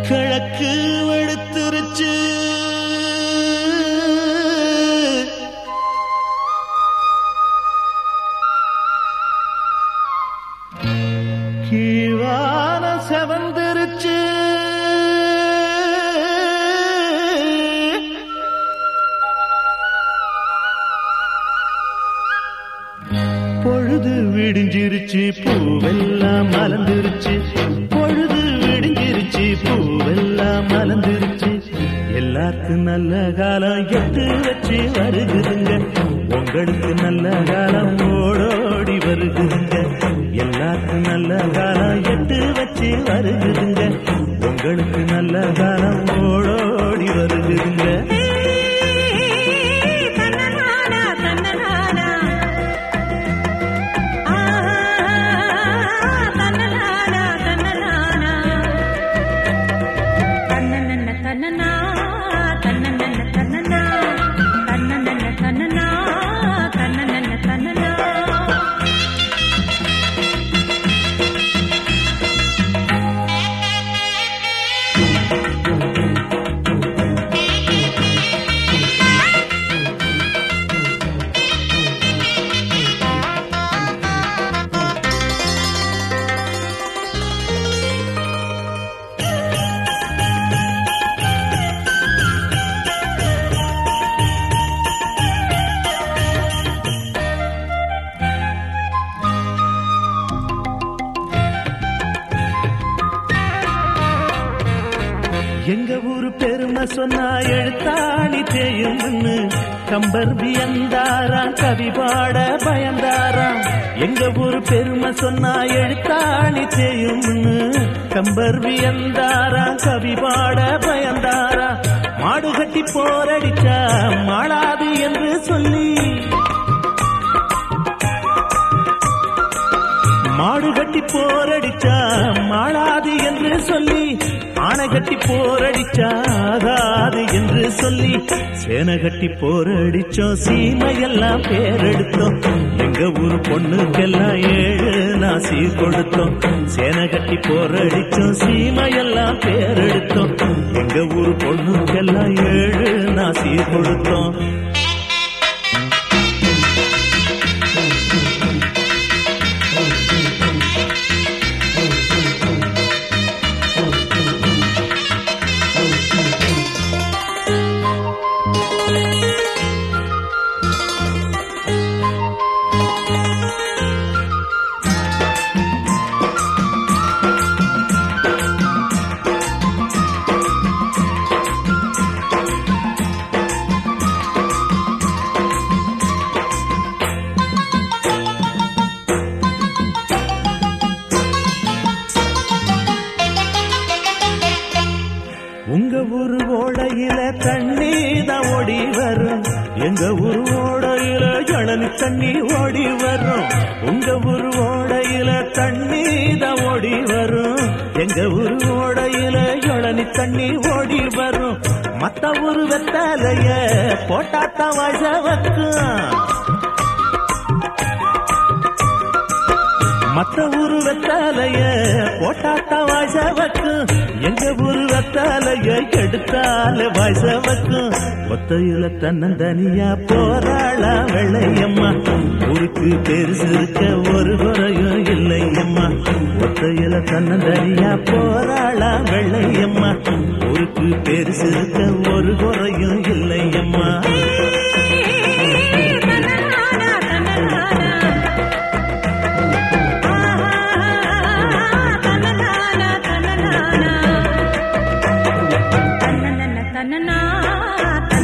கிழக்கு வெளுத்துருச்சு கீழான செவந்திருச்சு பொழுது விடிஞ்சிருச்சு பூவெல்லாம் மலர்ந்துருச்சு பொழுது விடிஞ்சிருச்சு பூவெல்லாம் மலர்ந்துருச்சு எல்லாருக்கும் நல்ல காலம் எட்டு வச்சு வருகுதுங்க உங்களுக்கு நல்ல காலம் ஓடோடி வருகுதுங்க எல்லாருக்கும் நல்ல காலம் எட்டு வச்சு வருகுதுங்க உங்களுக்கு நல்ல காலம் ஓடோடி வருகுதுங்க எங்க ஊரு பெருமை சொன்னா எழுத்தாணி தேயும்னு கம்பர் வியந்தாராம் கவி பாட பயந்தாராம் எங்க ஊரு பெருமை சொன்னா எழுத்தாணி தேயும்னு கம்பர் வியந்தாராம் கவி பாட பயந்தாராம் மாடு கட்டி போரடிச்சா மாளாது என்று சொல்லி மாடு கட்டி போரடிச்சா மாளாது என்று சொல்லி ஆனை கட்டி போரடிச்சாகாது என்று சொல்லி சேனை கட்டி போரடிச்சோம் சீமையெல்லாம் பேரெடுத்தோம் எங்க ஊரு பொண்ணுக்கெல்லாம் 7 நாசி கொடுத்தோம் சேனை கட்டி போரடிச்சோம் சீமையெல்லாம் பேரெடுத்தோம் எங்க ஊரு பொண்ணுக்கெல்லாம் 7 நாசி கொடுத்தோம் உங்க ஊரு ஓடையில தண்ணீதான் ஓடி வரும் எங்க ஊரு ஓடையில ஜனனி தண்ணி ஓடி வரும் உங்க ஊரு ஓடையில தண்ணீதான் ஓடி வரும் எங்க ஊரு ஓடையில ஜனனி தண்ணி ஓடி வரும் மத்த ஊரு வெத்தலைய போட்டாத்தான் வாழ வைக்கும் மத்த ஊரு வெத்தாலைய போட்டாத்தா வாசவக்கும் எங்க ஊரு வெத்தாலைய எடுத்தால வாசவக்கும் ஒத்தையில தன்னந்தனியா போராளா வெள்ளையம்மா ஊருக்கு பெருசு இருக்க ஒரு குறையும் இல்லையம்மா ஒத்தையில தன்னந்தனியா போராளா வெள்ளையம்மா ஊருக்கு பெருசு இருக்க ஒரு குறையும் இல்லையம்மா na na na